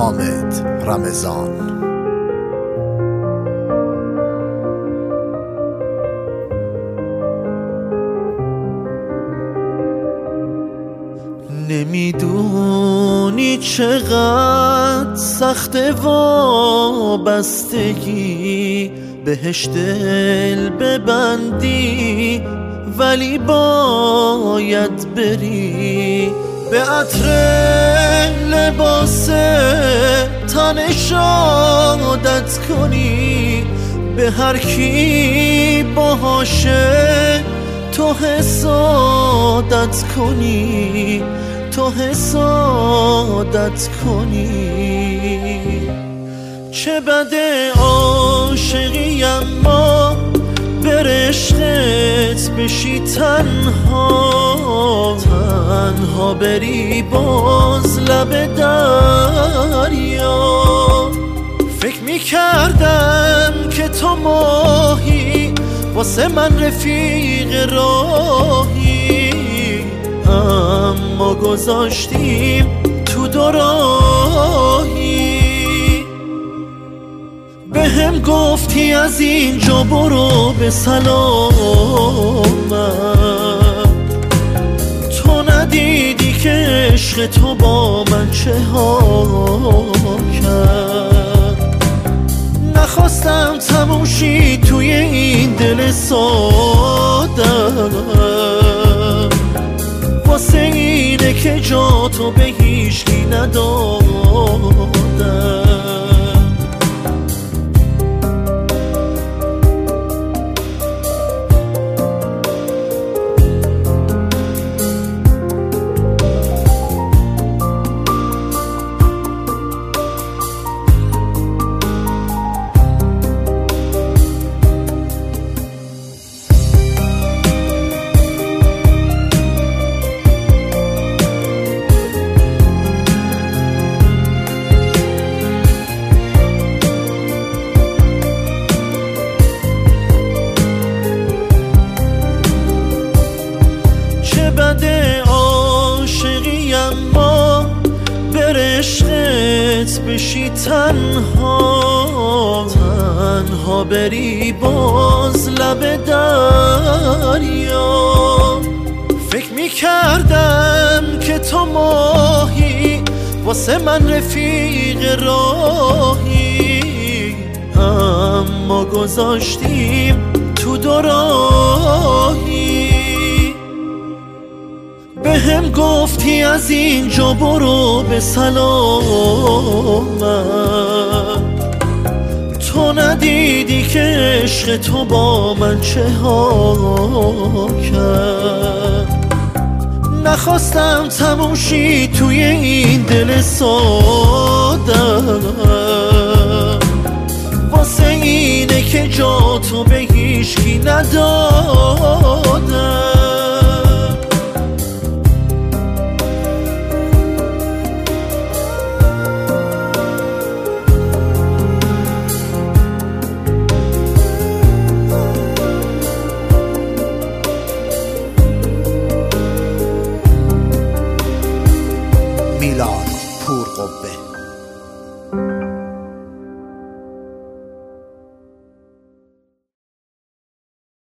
حامد رمضان. نمیدونی چقدر سخت وابستگی بهش دل ببندی، ولی باید بری به عطر لباس تنش عادت کنی، به هر کی باهاشه تو حسادت کنی، تو حسادت کنی. چه بده عاشقی اما بر عشقت بشی تنها، تنها بری باز لب دریا. فکر میکردم که تو ماهی واسه من رفیق راهی، اما گذاشتیم تو دو راهی. به هم گفتی از اینجا برو به سلامت، تو ندیدی که عشق تو با من چه ها کرد. نخواستم تموم شی توی این دل سادم، واسه اینه که جا تو به هیچکی ندادم. بده عاشقی اما بر عشقت بشی تنها، تنها بری باز لب دریا. فکر میکردم که تو ماهی واسه من رفیق راهی، اما گذاشتیم تو دو راهی. به هم گفتی از اینجا برو به سلامت، تو ندیدی که عشق تو با من چه ها کرد. نخواستم تموم شی توی این دل سادم، واسه اینه که جا تو به هیچکی ندادم.